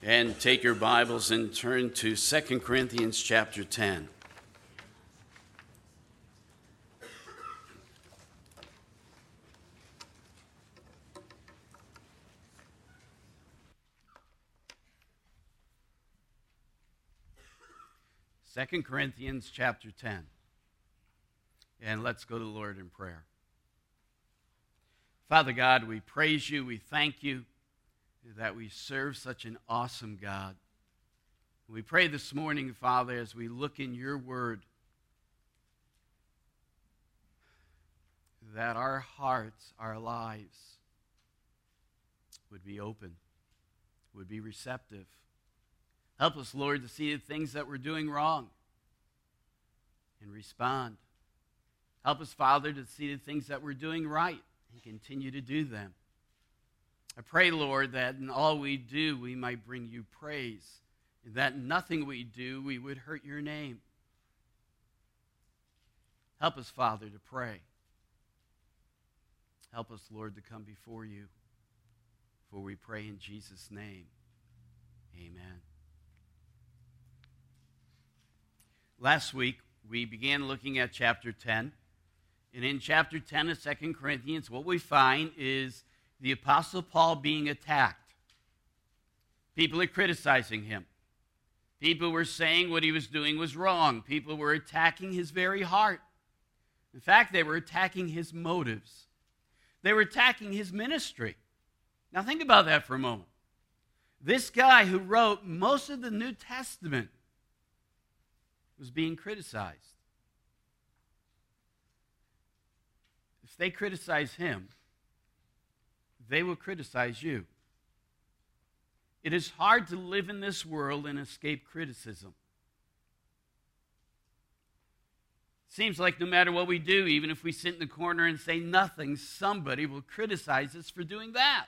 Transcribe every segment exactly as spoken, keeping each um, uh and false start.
And take your Bibles and turn to Second Corinthians chapter ten. Second Corinthians chapter ten. And let's go to the Lord in prayer. Father God, we praise you, we thank you that we serve such an awesome God. We pray this morning, Father, as we look in your word, that our hearts, our lives would be open, would be receptive. Help us, Lord, to see the things that we're doing wrong and respond. Help us, Father, to see the things that we're doing right and continue to do them. I pray, Lord, that in all we do, we might bring you praise, and that nothing we do, we would hurt your name. Help us, Father, to pray. Help us, Lord, to come before you, for we pray in Jesus' name. Amen. Last week, we began looking at chapter ten, and in chapter ten of Second Corinthians, what we find is the Apostle Paul being attacked. People are criticizing him. People were saying what he was doing was wrong. People were attacking his very heart. In fact, they were attacking his motives. They were attacking his ministry. Now think about that for a moment. This guy who wrote most of the New Testament was being criticized. If they criticize him, they will criticize you. It is hard to live in this world and escape criticism. It seems like no matter what we do, even if we sit in the corner and say nothing, somebody will criticize us for doing that.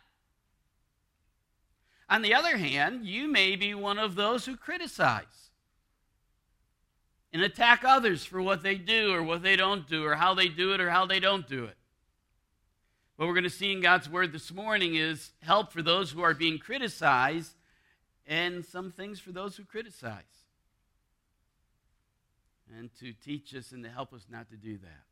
On the other hand, you may be one of those who criticize and attack others for what they do or what they don't do or how they do it or how they don't do it. What we're going to see in God's Word this morning is help for those who are being criticized and some things for those who criticize. And to teach us and to help us not to do that.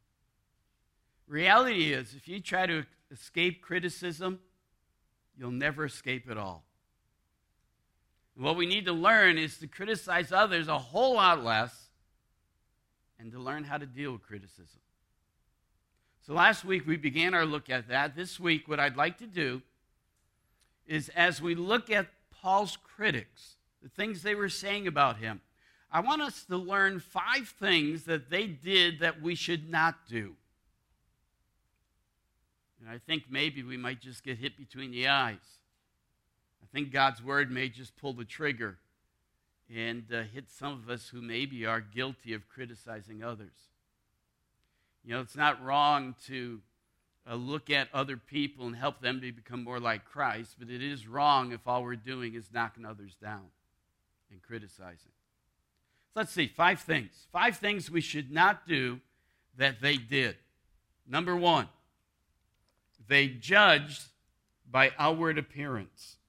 Reality is, if you try to escape criticism, you'll never escape it all. And what we need to learn is to criticize others a whole lot less and to learn how to deal with criticism. So last week we began our look at that. This week what I'd like to do is as we look at Paul's critics, the things they were saying about him, I want us to learn five things that they did that we should not do. And I think maybe we might just get hit between the eyes. I think God's Word may just pull the trigger and uh, hit some of us who maybe are guilty of criticizing others. You know, it's not wrong to uh, look at other people and help them to become more like Christ, but it is wrong if all we're doing is knocking others down and criticizing. So let's see, five things. Five things we should not do that they did. Number one, they judged by outward appearance.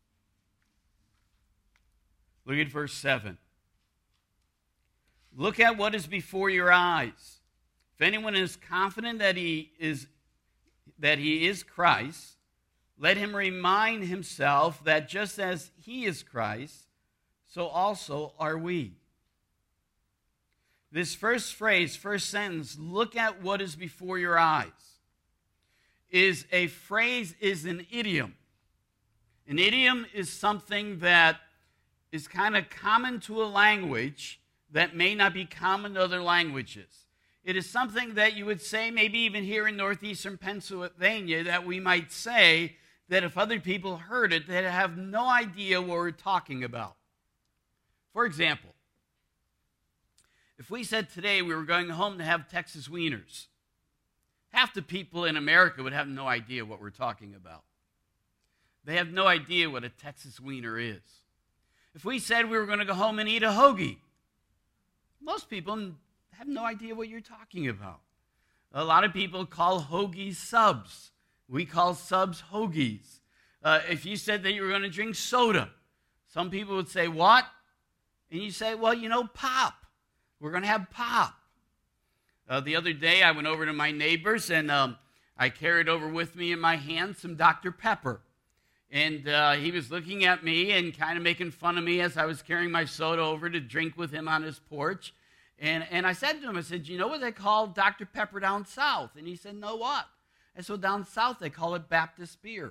Look at verse seven. Look at what is before your eyes. If anyone is confident that he is that he is Christ, let him remind himself that just as he is Christ, so also are we. This first phrase, first sentence, look at what is before your eyes, is a phrase, is an idiom. An idiom is something that is kind of common to a language that may not be common to other languages. It is something that you would say, maybe even here in northeastern Pennsylvania, that we might say that if other people heard it, they'd have no idea what we're talking about. For example, if we said today we were going home to have Texas wieners, half the people in America would have no idea what we're talking about. They have no idea what a Texas wiener is. If we said we were going to go home and eat a hoagie, most people have no idea what you're talking about. A lot of people call hoagies subs. We call subs hoagies. Uh, if you said that you were going to drink soda, Some people would say, what? And you say, well, you know, pop. We're going to have pop. Uh, the other day, I went over to my neighbor's, and um, I carried over with me in my hand some Doctor Pepper. And uh, he was looking at me and kind of making fun of me as I was carrying my soda over to drink with him on his porch. And, and I said to him, I said, you know what they call Doctor Pepper down south? And he said, no, what? I said, down south they call it Baptist beer.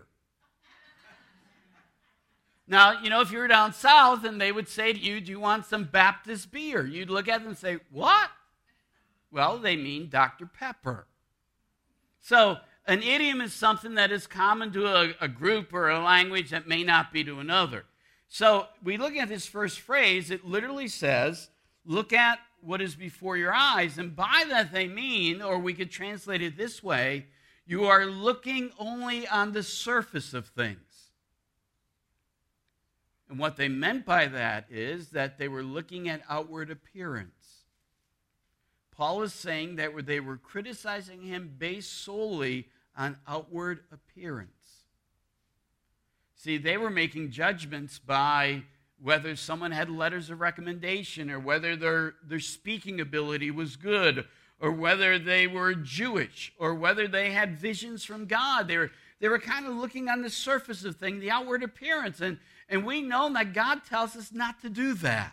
Now, you know, if you were down south and they would say to you, do you want some Baptist beer? You'd look at them and say, what? Well, they mean Doctor Pepper. So an idiom is something that is common to a, a group or a language that may not be to another. So we look at this first phrase, it literally says, look at what is before your eyes. And by that they mean, or we could translate it this way, you are looking only on the surface of things. And what they meant by that is that they were looking at outward appearance. Paul is saying that they were criticizing him based solely on outward appearance. See, they were making judgments by whether someone had letters of recommendation, or whether their, their speaking ability was good, or whether they were Jewish, or whether they had visions from God. They were, they were kind of looking on the surface of things, the outward appearance. And, and we know that God tells us not to do that.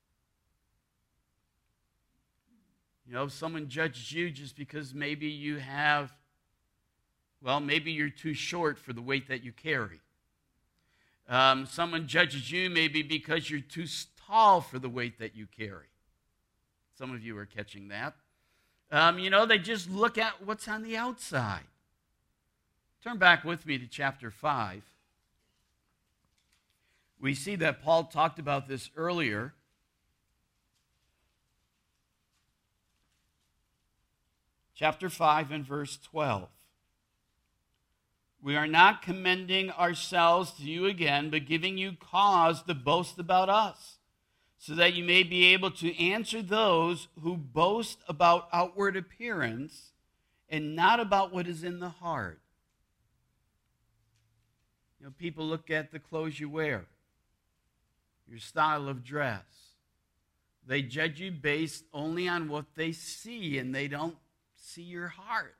You know, if someone judges you just because maybe you have, well, maybe you're too short for the weight that you carry. Um, someone judges you maybe because you're too tall for the weight that you carry. Some of you are catching that. Um, you know, they just look at what's on the outside. Turn back with me to chapter five. We see that Paul talked about this earlier. Chapter five and verse twelve. We are not commending ourselves to you again, but giving you cause to boast about us, so that you may be able to answer those who boast about outward appearance and not about what is in the heart. You know, people look at the clothes you wear, your style of dress. They judge you based only on what they see, and they don't see your heart.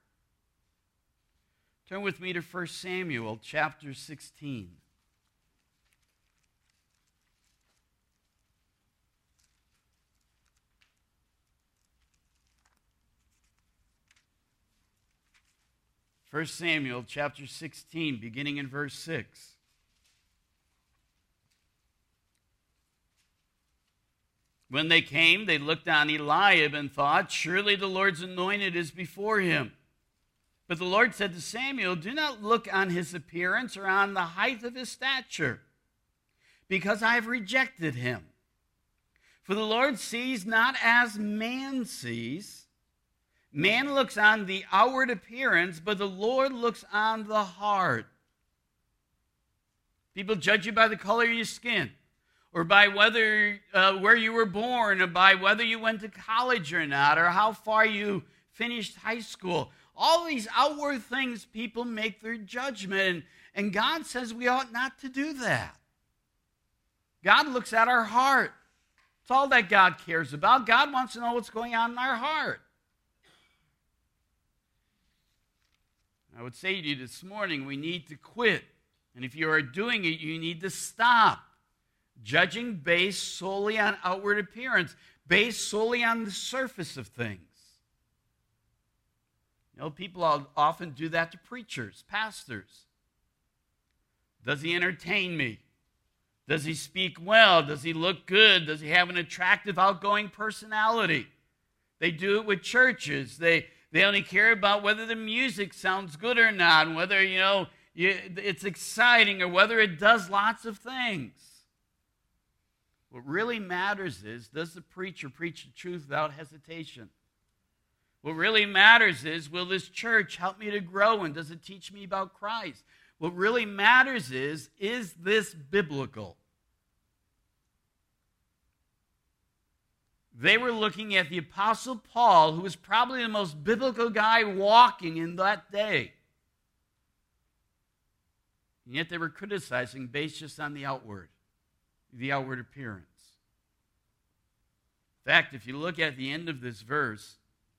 Turn with me to First Samuel chapter sixteen. First Samuel chapter sixteen, beginning in verse six. When they came, they looked on Eliab and thought, surely the Lord's anointed is before him. But the Lord said to Samuel, do not look on his appearance or on the height of his stature, because I have rejected him. For the Lord sees not as man sees. Man looks on the outward appearance, but the Lord looks on the heart. People judge you by the color of your skin, or by whether uh, where you were born, or by whether you went to college or not, or how far you finished high school. All these outward things, people make their judgment, and, and God says we ought not to do that. God looks at our heart. It's all that God cares about. God wants to know what's going on in our heart. I would say to you this morning, we need to quit. And if you are doing it, you need to stop judging based solely on outward appearance, based solely on the surface of things. You know, people often do that to preachers, pastors. Does he entertain me? Does he speak well? Does he look good? Does he have an attractive, outgoing personality? They do it with churches. They they only care about whether the music sounds good or not, and whether, you know, you, it's exciting, or whether it does lots of things. What really matters is, does the preacher preach the truth without hesitation? What really matters is, will this church help me to grow, and does it teach me about Christ? What really matters is, is this biblical? They were looking at the Apostle Paul, who was probably the most biblical guy walking in that day. And yet they were criticizing based just on the outward. the outward appearance. In fact, if you look at the end of this verse,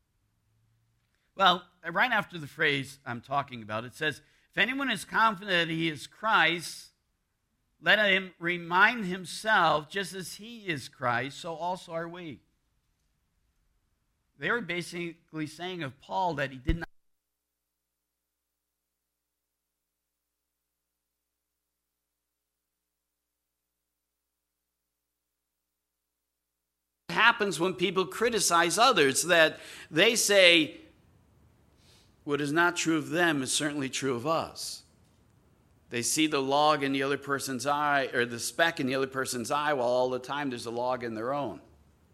well, right after the phrase I'm talking about, it says, if anyone is confident that he is Christ, let him remind himself, just as he is Christ, so also are we. They were basically saying of Paul that he did not happens when people criticize others, that they say what is not true of them is certainly true of us. They see the log in the other person's eye, or the speck in the other person's eye, while all the time there's a log in their own.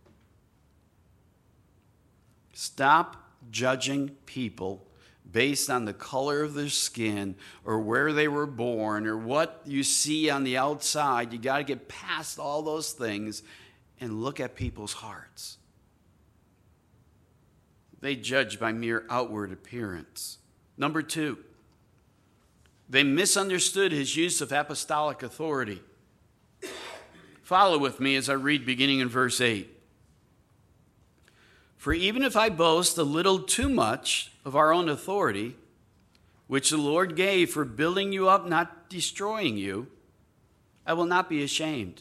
Stop judging people based on the color of their skin or where they were born or what you see on the outside. You got to get past all those things and look at people's hearts. They judge by mere outward appearance. Number two, they misunderstood his use of apostolic authority. Follow with me as I read beginning in verse eight. For even if I boast a little too much of our own authority, which the Lord gave for building you up, not destroying you, I will not be ashamed.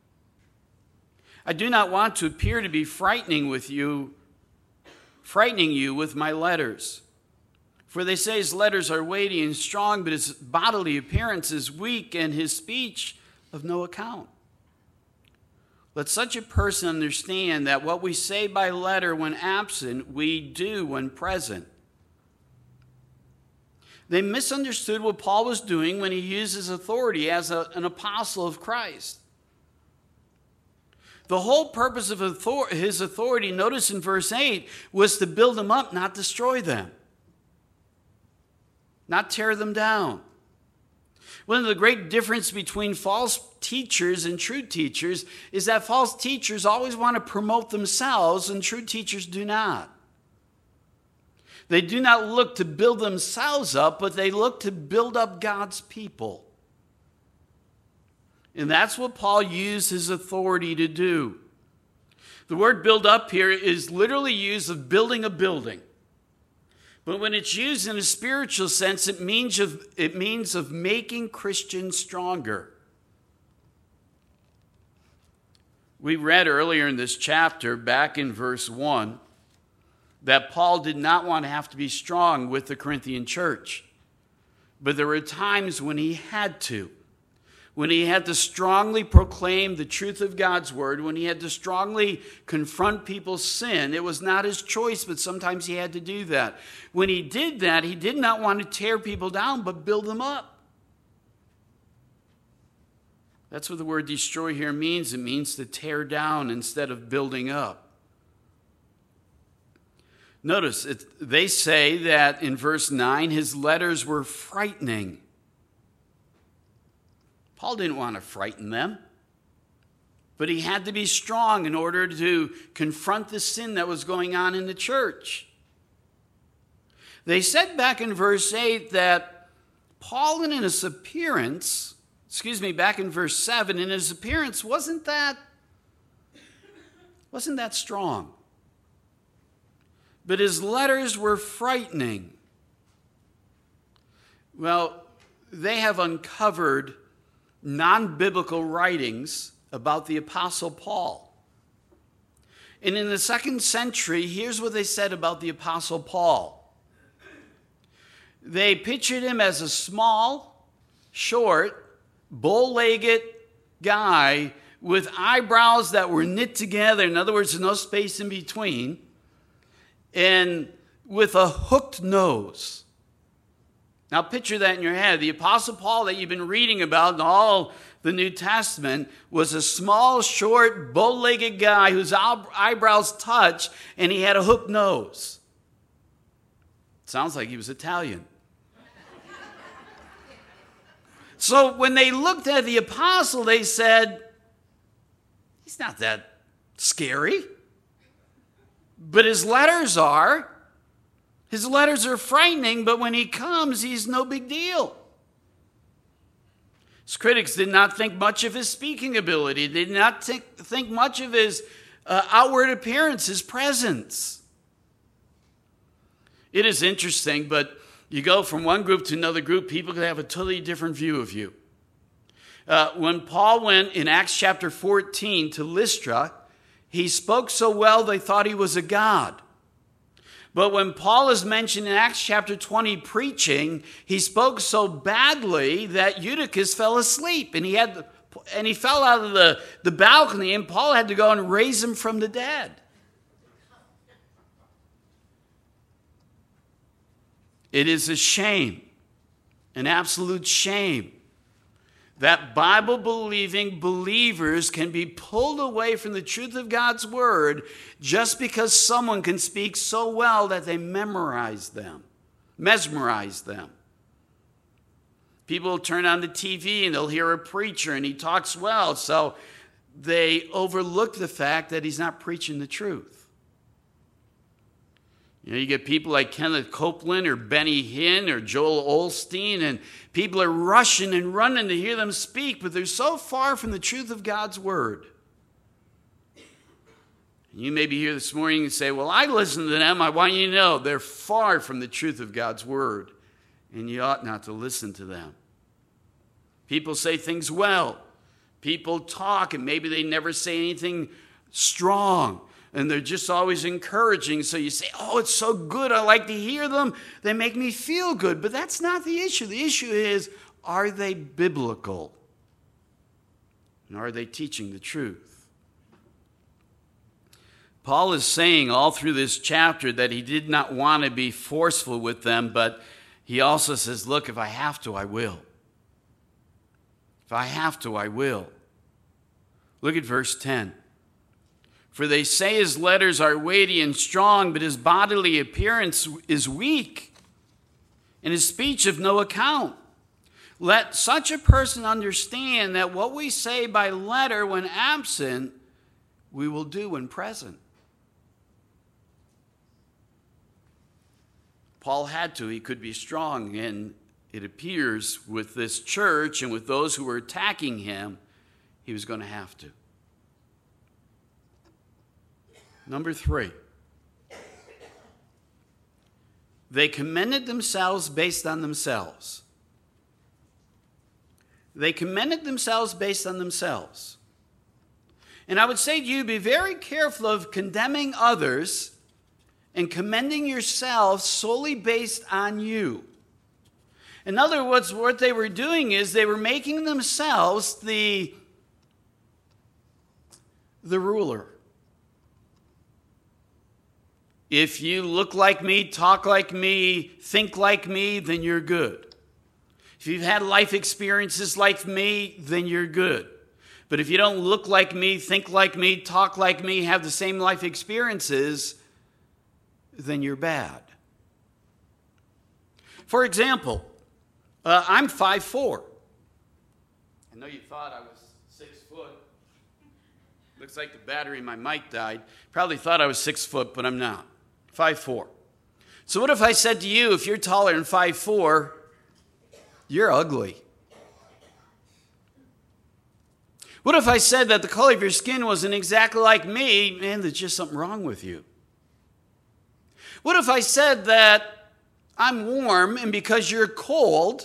I do not want to appear to be frightening with you, frightening you with my letters. For they say his letters are weighty and strong, but his bodily appearance is weak and his speech of no account. Let such a person understand that what we say by letter when absent, we do when present. They misunderstood what Paul was doing when he used his authority as a, an apostle of Christ. The whole purpose of his authority, notice in verse eight, was to build them up, not destroy them. Not tear them down. One of the great differences between false teachers and true teachers is that false teachers always want to promote themselves and true teachers do not. They do not look to build themselves up, but they look to build up God's people. And that's what Paul used his authority to do. The word build up here is literally used of building a building. But when it's used in a spiritual sense, it means of, it means of making Christians stronger. We read earlier in this chapter, back in verse one, that Paul did not want to have to be strong with the Corinthian church. But there were times when he had to. When he had to strongly proclaim the truth of God's word, when he had to strongly confront people's sin. It was not his choice, but sometimes he had to do that. When he did that, he did not want to tear people down, but build them up. That's what the word destroy here means. It means to tear down instead of building up. Notice, it, they say that in verse nine, his letters were frightening. Paul didn't want to frighten them, but he had to be strong in order to confront the sin that was going on in the church. They said back in verse eight that Paul in his appearance, excuse me, back in verse seven, in his appearance wasn't that, wasn't that strong. But his letters were frightening. Well, they have uncovered non-biblical writings about the Apostle Paul. And in the second century, here's what they said about the Apostle Paul. They pictured him as a small, short, bow-legged guy with eyebrows that were knit together. In other words, no space in between. And with a hooked nose. Now picture that in your head. The Apostle Paul that you've been reading about in all the New Testament was a small, short, bow-legged guy whose eyebrows touched, and he had a hooked nose. Sounds like he was Italian. So when they looked at the apostle, they said, he's not that scary. But his letters are. His letters are frightening, but when he comes, he's no big deal. His critics did not think much of his speaking ability. They did not think, think much of his uh, outward appearance, his presence. It is interesting, but you go from one group to another group, people can have a totally different view of you. Uh, when Paul went in Acts chapter fourteen to Lystra, he spoke so well they thought he was a god. But when Paul is mentioned in Acts chapter twenty preaching, he spoke so badly that Eutychus fell asleep, and he had and he fell out of the, the balcony, and Paul had to go and raise him from the dead. It is a shame, an absolute shame, that Bible-believing believers can be pulled away from the truth of God's word just because someone can speak so well that they memorize them, mesmerize them. People will turn on the T V and they'll hear a preacher and he talks well, so they overlook the fact that he's not preaching the truth. You know, you get people like Kenneth Copeland or Benny Hinn or Joel Osteen, and people are rushing and running to hear them speak, but they're so far from the truth of God's word. And you may be here this morning and say, well, I listen to them. I want you to know they're far from the truth of God's word, and you ought not to listen to them. People say things well. People talk, and maybe they never say anything strong. And they're just always encouraging. So you say, oh, it's so good. I like to hear them. They make me feel good. But that's not the issue. The issue is, are they biblical? And are they teaching the truth? Paul is saying all through this chapter that he did not want to be forceful with them, but he also says, look, if I have to, I will. If I have to, I will. Look at verse ten. For they say his letters are weighty and strong, but his bodily appearance is weak, and his speech of no account. Let such a person understand that what we say by letter when absent, we will do when present. Paul had to. He could be strong, and it appears with this church and with those who were attacking him, he was going to have to. Number three, they commended themselves based on themselves. They commended themselves based on themselves. And I would say to you, be very careful of condemning others and commending yourself solely based on you. In other words, what they were doing is they were making themselves the, the ruler. If you look like me, talk like me, think like me, then you're good. If you've had life experiences like me, then you're good. But if you don't look like me, think like me, talk like me, have the same life experiences, then you're bad. For example, uh, I'm five foot four. I know you thought I was six foot. Looks like the battery in my mic died. Probably thought I was six foot, but I'm not. five foot four. So what if I said to you, if you're taller than five foot four, you're ugly? What if I said that the color of your skin wasn't exactly like me? Man, there's just something wrong with you. What if I said that I'm warm, and because you're cold,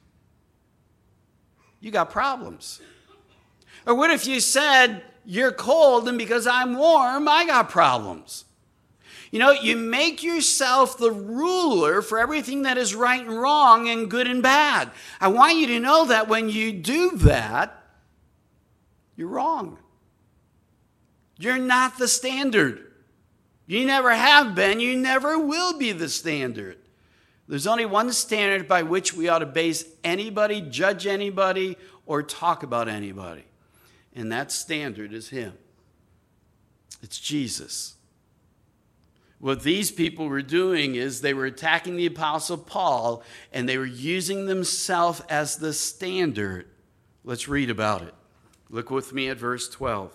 you got problems? Or what if you said you're cold, and because I'm warm, I got problems? You know, you make yourself the ruler for everything that is right and wrong and good and bad. I want you to know that when you do that, you're wrong. You're not the standard. You never have been. You never will be the standard. There's only one standard by which we ought to base anybody, judge anybody, or talk about anybody. And that standard is him. It's Jesus. What these people were doing is they were attacking the Apostle Paul, and they were using themselves as the standard. Let's read about it. Look with me at verse twelve.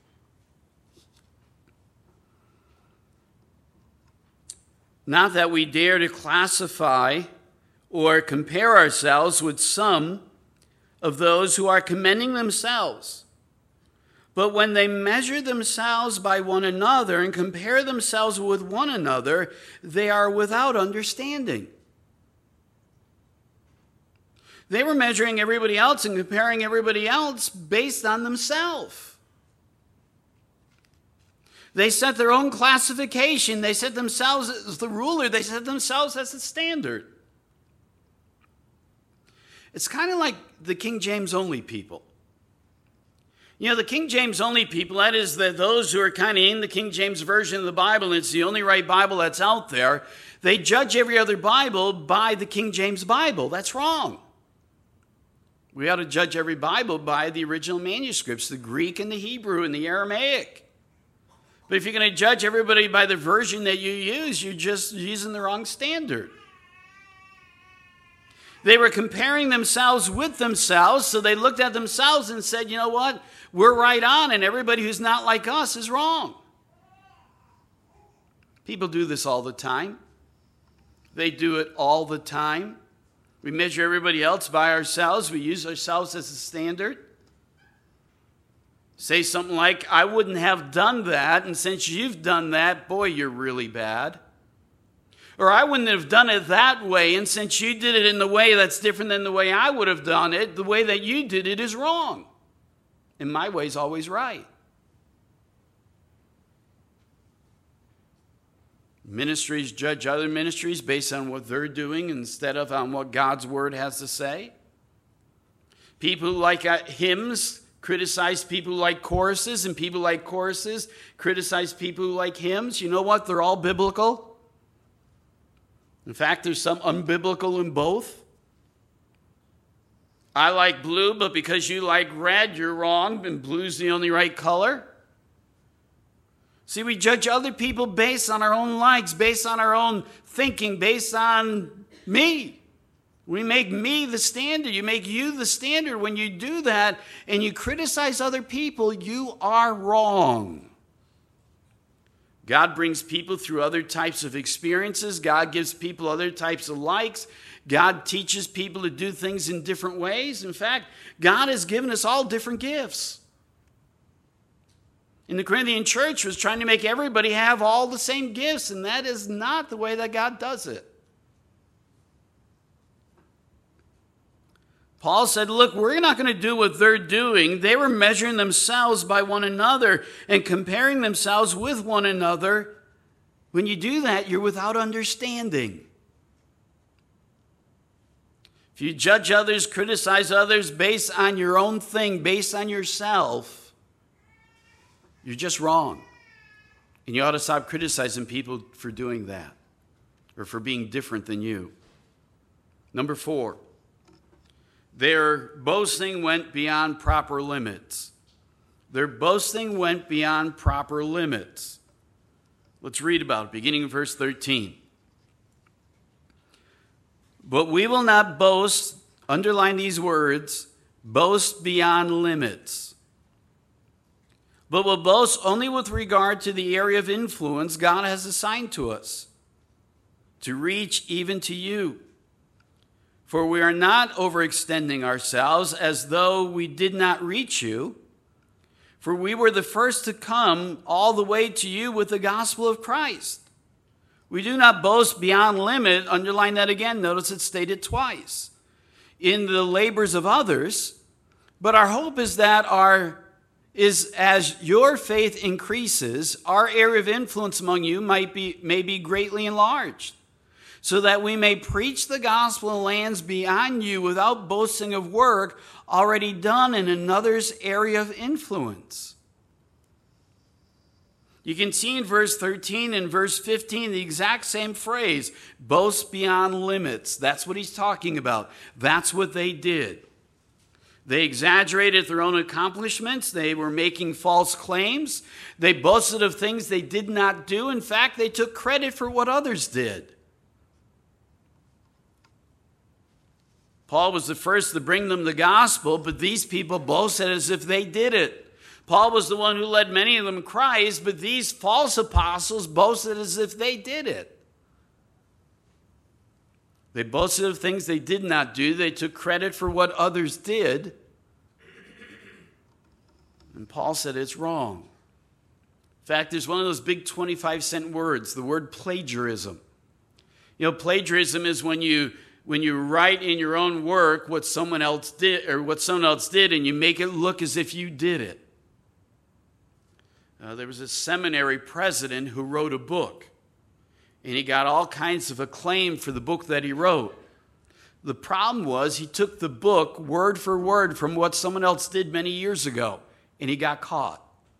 Not that we dare to classify or compare ourselves with some of those who are commending themselves. But when they measure themselves by one another and compare themselves with one another, they are without understanding. They were measuring everybody else and comparing everybody else based on themselves. They set their own classification. They set themselves as the ruler. They set themselves as the standard. It's kind of like the King James only people. You know, the King James only people, that is the, those who are kind of in the King James Version of the Bible, and it's the only right Bible that's out there, they judge every other Bible by the King James Bible. That's wrong. We ought to judge every Bible by the original manuscripts, the Greek and the Hebrew and the Aramaic. But if you're going to judge everybody by the version that you use, you're just using the wrong standard. They were comparing themselves with themselves, so they looked at themselves and said, you know what? We're right on, and everybody who's not like us is wrong. People do this all the time. They do it all the time. We measure everybody else by ourselves. We use ourselves as a standard. Say something like, I wouldn't have done that, and since you've done that, boy, you're really bad. Or I wouldn't have done it that way, and since you did it in the way that's different than the way I would have done it, the way that you did it is wrong. And my way's always right. Ministries judge other ministries based on what they're doing instead of on what God's word has to say. People who like hymns criticize people who like choruses, and people who like choruses criticize people who like hymns. You know what? They're all biblical. In fact, there's some unbiblical in both. I like blue, but because you like red, you're wrong, and blue's the only right color. See, we judge other people based on our own likes, based on our own thinking, based on me. We make me the standard. You make you the standard. When you do that and you criticize other people, you are wrong. God brings people through other types of experiences. God gives people other types of likes. God teaches people to do things in different ways. In fact, God has given us all different gifts. And the Corinthian church was trying to make everybody have all the same gifts, and that is not the way that God does it. Paul said, look, we're not going to do what they're doing. They were measuring themselves by one another and comparing themselves with one another. When you do that, you're without understanding. If you judge others, criticize others based on your own thing, based on yourself, you're just wrong. And you ought to stop criticizing people for doing that or for being different than you. Number four. Their boasting went beyond proper limits. Their boasting went beyond proper limits. Let's read about it, beginning in verse thirteen. But we will not boast, underline these words, boast beyond limits. But will boast only with regard to the area of influence God has assigned to us, to reach even to you. For we are not overextending ourselves as though we did not reach you. For we were the first to come all the way to you with the gospel of Christ. We do not boast beyond limit, underline that again, notice it's stated twice, in the labors of others. But our hope is that our is as your faith increases, our area of influence among you might be may be greatly enlarged, so that we may preach the gospel in lands beyond you without boasting of work already done in another's area of influence. You can see in verse thirteen and verse fifteen the exact same phrase, boast beyond limits. That's what he's talking about. That's what they did. They exaggerated their own accomplishments. They were making false claims. They boasted of things they did not do. In fact, they took credit for what others did. Paul was the first to bring them the gospel, but these people boasted as if they did it. Paul was the one who led many of them to Christ, but these false apostles boasted as if they did it. They boasted of things they did not do. They took credit for what others did. And Paul said it's wrong. In fact, there's one of those big twenty-five cent words, the word plagiarism. You know, plagiarism is when you when you write in your own work what someone else did or what someone else did, and you make it look as if you did it. Uh, there was a seminary president who wrote a book, and he got all kinds of acclaim for the book that he wrote. The problem was he took the book word for word from what someone else did many years ago, and he got caught.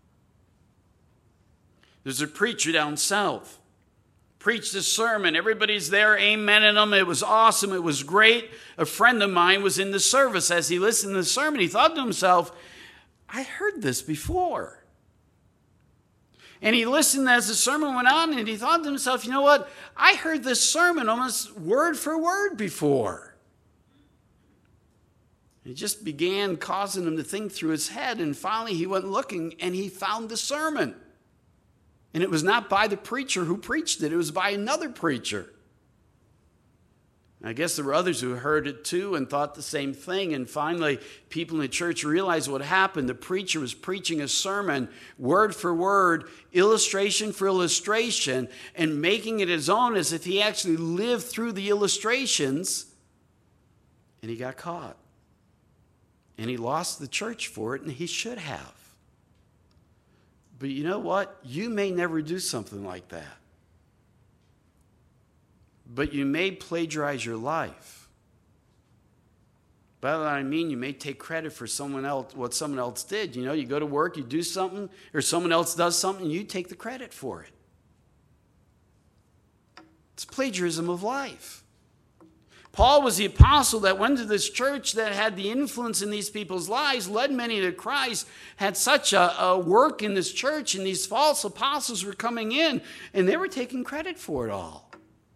There's a preacher down south, preached a sermon. Everybody's there, amening him. It was awesome. It was great. A friend of mine was in the service. As he listened to the sermon, he thought to himself, I heard this before. And he listened as the sermon went on, and he thought to himself, you know what? I heard this sermon almost word for word before. It just began causing him to think through his head, and finally he went looking, and he found the sermon. And it was not by the preacher who preached it. It was by another preacher. I guess there were others who heard it too and thought the same thing. And finally, people in the church realized what happened. The preacher was preaching a sermon, word for word, illustration for illustration, and making it his own as if he actually lived through the illustrations. And he got caught. And he lost the church for it, and he should have. But you know what? You may never do something like that. But you may plagiarize your life. By that I mean you may take credit for someone else, what someone else did. You know, you go to work, you do something, or someone else does something, and you take the credit for it. It's plagiarism of life. Paul was the apostle that went to this church that had the influence in these people's lives, led many to Christ, had such a, a work in this church, and these false apostles were coming in, and they were taking credit for it all.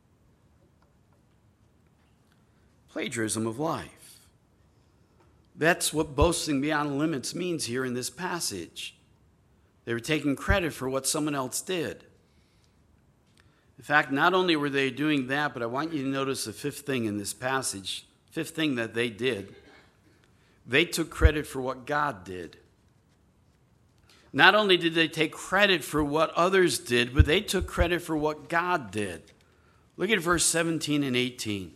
Plagiarism of life. That's what boasting beyond limits means here in this passage. They were taking credit for what someone else did. In fact, not only were they doing that, but I want you to notice the fifth thing in this passage, fifth thing that they did. They took credit for what God did. Not only did they take credit for what others did, but they took credit for what God did. Look at verse seventeen and eighteen.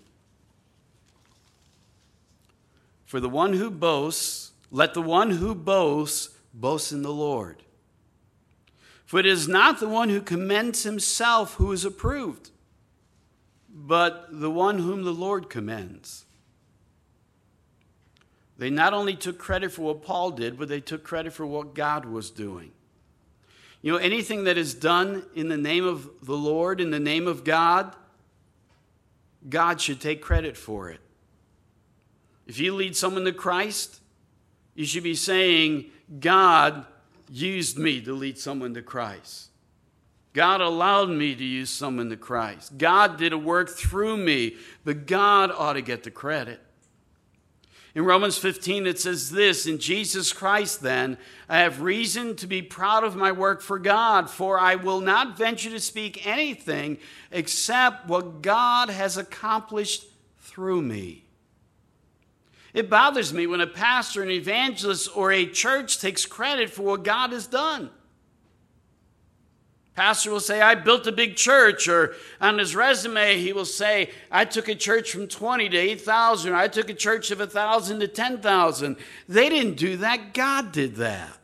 For the one who boasts, let the one who boasts boast in the Lord. For it is not the one who commends himself who is approved, but the one whom the Lord commends. They not only took credit for what Paul did, but they took credit for what God was doing. You know, anything that is done in the name of the Lord, in the name of God, God should take credit for it. If you lead someone to Christ, you should be saying, God used me to lead someone to Christ. God allowed me to use someone to Christ. God did a work through me, but God ought to get the credit. In Romans fifteen, it says this, in Jesus Christ, then, I have reason to be proud of my work for God, for I will not venture to speak anything except what God has accomplished through me. It bothers me when a pastor, an evangelist, or a church takes credit for what God has done. Pastor will say, I built a big church, or on his resume he will say, I took a church from twenty to eight thousand, or I took a church of one thousand to ten thousand. They didn't do that. God did that.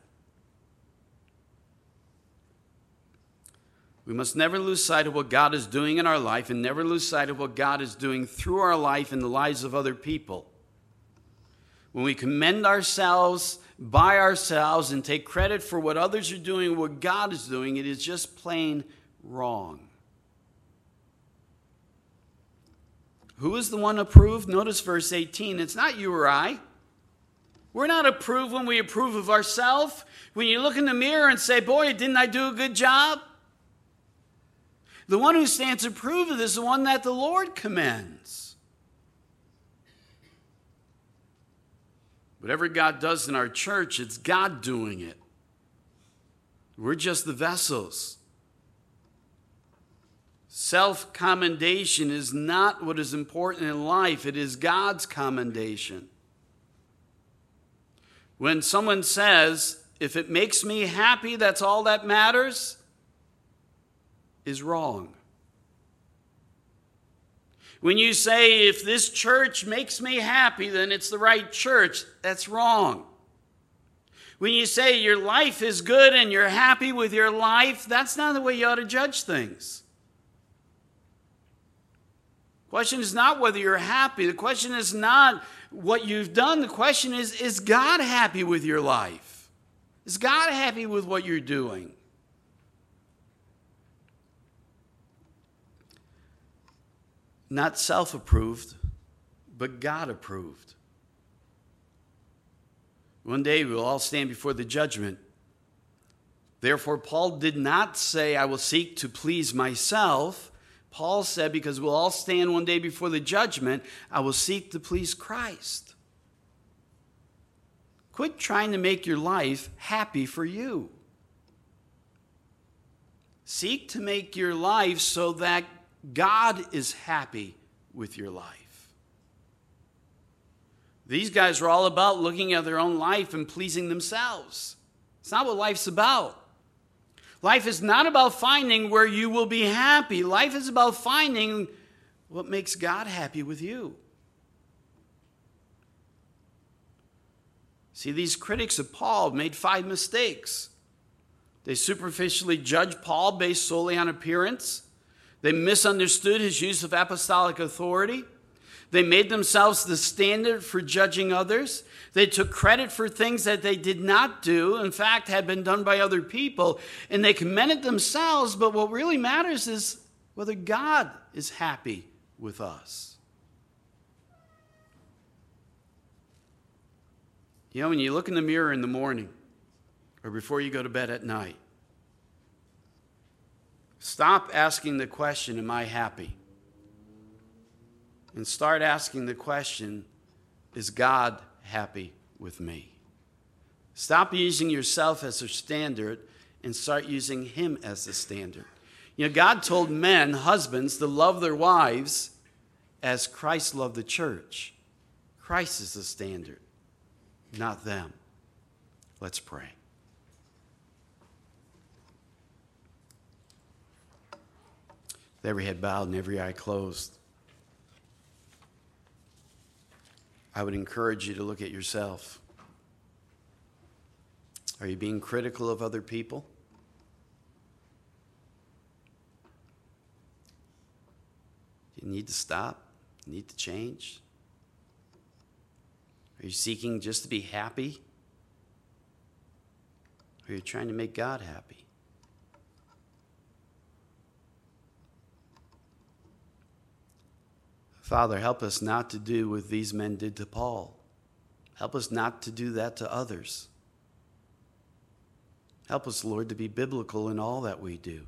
We must never lose sight of what God is doing in our life, and never lose sight of what God is doing through our life in the lives of other people. When we commend ourselves by ourselves and take credit for what others are doing, what God is doing, it is just plain wrong. Who is the one approved? Notice verse eighteen. It's not you or I. We're not approved when we approve of ourselves. When you look in the mirror and say, boy, didn't I do a good job? The one who stands approved is the one that the Lord commends. Whatever God does in our church, it's God doing it. We're just the vessels. Self-commendation is not what is important in life. It is God's commendation. When someone says, if it makes me happy, that's all that matters, is wrong. When you say, if this church makes me happy, then it's the right church, that's wrong. When you say your life is good and you're happy with your life, that's not the way you ought to judge things. The question is not whether you're happy. The question is not what you've done. The question is, is God happy with your life? Is God happy with what you're doing? Not self-approved, but God-approved. One day we will all stand before the judgment. Therefore, Paul did not say, I will seek to please myself. Paul said, because we'll all stand one day before the judgment, I will seek to please Christ. Quit trying to make your life happy for you. Seek to make your life so that God is happy with your life. These guys are all about looking at their own life and pleasing themselves. It's not what life's about. Life is not about finding where you will be happy. Life is about finding what makes God happy with you. See, these critics of Paul made five mistakes. They superficially judged Paul based solely on appearance. They misunderstood his use of apostolic authority. They made themselves the standard for judging others. They took credit for things that they did not do, in fact, had been done by other people. And they commended themselves, but what really matters is whether God is happy with us. You know, when you look in the mirror in the morning or before you go to bed at night, stop asking the question, am I happy? And start asking the question, is God happy with me? Stop using yourself as a standard and start using him as the standard. You know, God told men, husbands, to love their wives as Christ loved the church. Christ is the standard, not them. Let's pray. With every head bowed and every eye closed, I would encourage you to look at yourself. Are you being critical of other people? You need to stop. You need to change. Are you seeking just to be happy? Or are you trying to make God happy? Father, help us not to do what these men did to Paul. Help us not to do that to others. Help us, Lord, to be biblical in all that we do.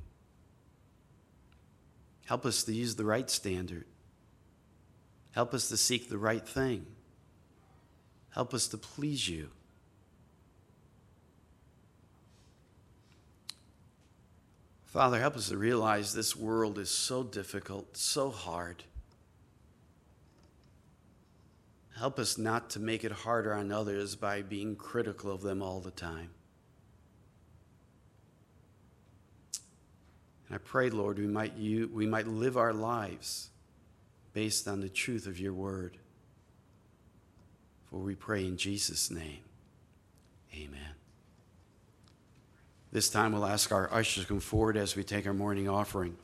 Help us to use the right standard. Help us to seek the right thing. Help us to please you. Father, help us to realize this world is so difficult, so hard. Help us not to make it harder on others by being critical of them all the time. And I pray, Lord, we might, you, we might live our lives based on the truth of your word. For we pray in Jesus' name, amen. This time we'll ask our ushers to come forward as we take our morning offering.